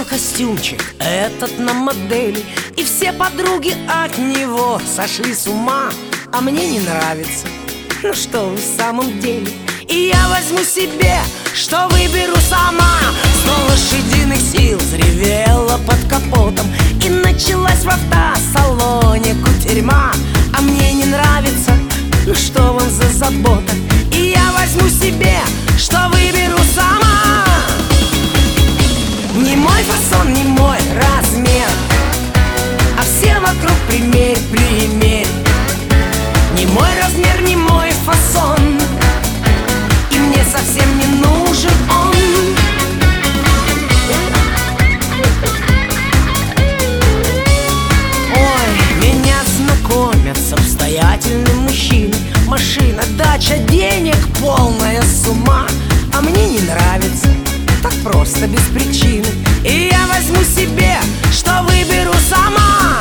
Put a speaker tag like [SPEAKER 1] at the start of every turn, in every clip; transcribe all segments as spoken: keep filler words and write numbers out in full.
[SPEAKER 1] надел костюмчик этот на модели, и все подруги от него сошли с ума. А мне не нравится, ну что вы в самом деле. И я возьму себе, что выберу сама. Сто лошадиных сил взревела под капотом, и началась в автосалоне кутерьма. А мне не нравится, ну что вам за забота. И я возьму себе, что выберу сама. Не мой фасон, не мой размер, а все вокруг примерь, примерь. Не мой размер, не мой фасон, и мне совсем не нужен он. Ой, меня знакомят с обстоятельным мужчиной. Машина, дача, денег, полная сумма. А мне не нравится, так просто, без причины. И я возьму себе, что выберу сама.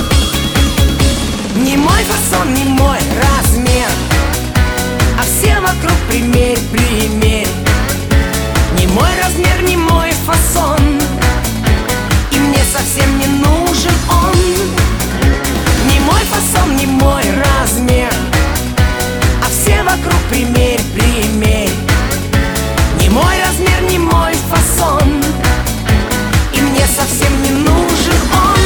[SPEAKER 1] Не мой фасон, не мой размер, а все вокруг примерь, примерь. Не мой размер, не мой фасон, и мне совсем не нужен он. Не мой фасон, не мой размер, а все вокруг примерь, примерь. Не мой размер, не мой фасон, и мне совсем не нужен он.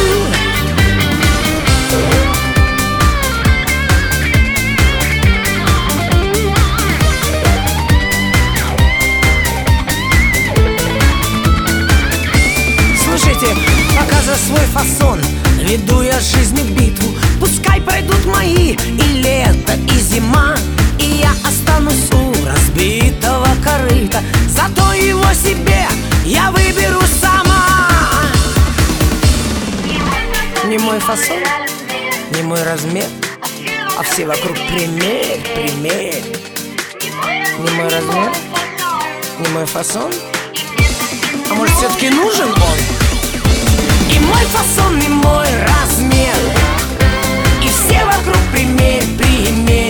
[SPEAKER 1] Слушайте, пока за свой фасон веду я с жизнью битву. Пускай пройдут мои и лето, и зима, и я останусь у разбитого корыта. Зато его себе я выберу сама. Не мой фасон, не мой размер, а все вокруг примерь, примерь. Не мой размер, не мой фасон, а может все-таки нужен он? И мой фасон, не мой размер, и все вокруг примерь, примерь.